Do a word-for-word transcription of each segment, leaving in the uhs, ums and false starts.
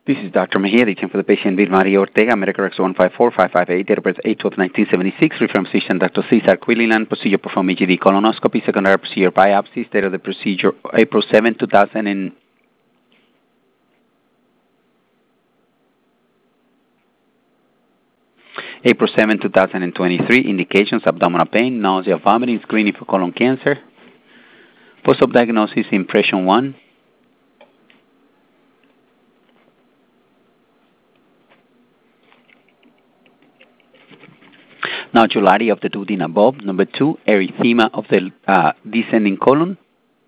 This is Doctor Mejia, the team for the patient Bill Maria Ortega, medical record one five four five five eight, date of birth eight twelve nineteen seventy-six, referring physician Doctor Cesar Quillilan, procedure performed E G D colonoscopy, secondary procedure biopsy, date of the procedure April seventh, two thousand and April seventh, two thousand twenty-three, indications, abdominal pain, nausea, vomiting, screening for colon cancer, post-op diagnosis, impression one, nodularity of the duodenum bulb. Number two, erythema of the uh, descending colon.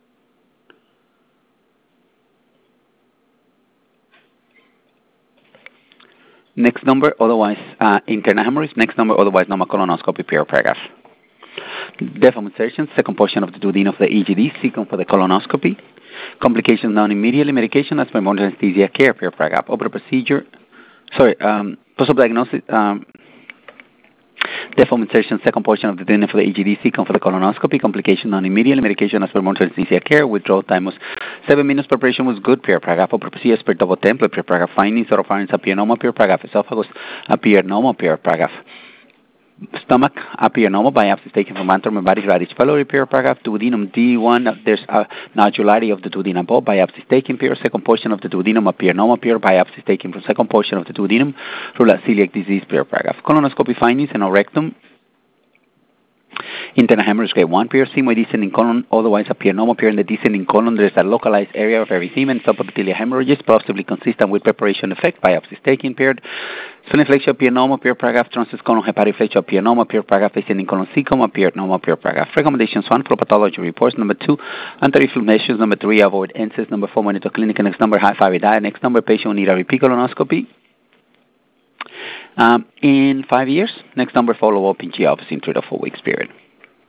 Next number, otherwise uh, internal hemorrhage. Next number, otherwise normal colonoscopy, paragraph. Deformation, second portion of the duodenum of the E G D, second for the colonoscopy. Complications known immediately, medication as per emergency anesthesia care, paragraph. Open procedure, sorry, um, post-op diagnosis, um, deformation, second portion of the duodenum for the E G D, second for the colonoscopy. Complication known immediately, medication as per emergency anesthesia care. Withdrawal time was seven minutes. Preparation was good, paragraph. Open procedure as per double template, paragraph. Findings, oropharynx appear normal, paragraph. Esophagus appear normal, paragraph. Stomach appear normal, biopsy taken from antrum and body radish pylori, paragraph. Duodenum D one, there's a nodularity of the duodenum bulb, biopsy taken, period. Second portion of the duodenum appear normal, period. Biopsy taken from second portion of the duodenum, rule out celiac disease, paragraph. Colonoscopy findings and rectum. Internal hemorrhage grade one, period. Sigmoid descending colon, otherwise appear normal, period. In the descending colon, there is a localized area of erythema and subepithelial hemorrhages, possibly consistent with preparation effect. Biopsy taken, period. Spleniflexia appear normal, period. Paragraph. Transverse colon hepatoflexia appear normal, period. Paragraph. Descending colon cecum appear normal, period. Paragraph. Recommendations one, flow pathology reports. Number two, anti-inflammations. Number three, avoid N SAIDs. Number four, monitor clinical. Next number, high five diet. Next number, patient will need a repeat colonoscopy um, in five years. Next number, follow up in G office in three to four weeks, period.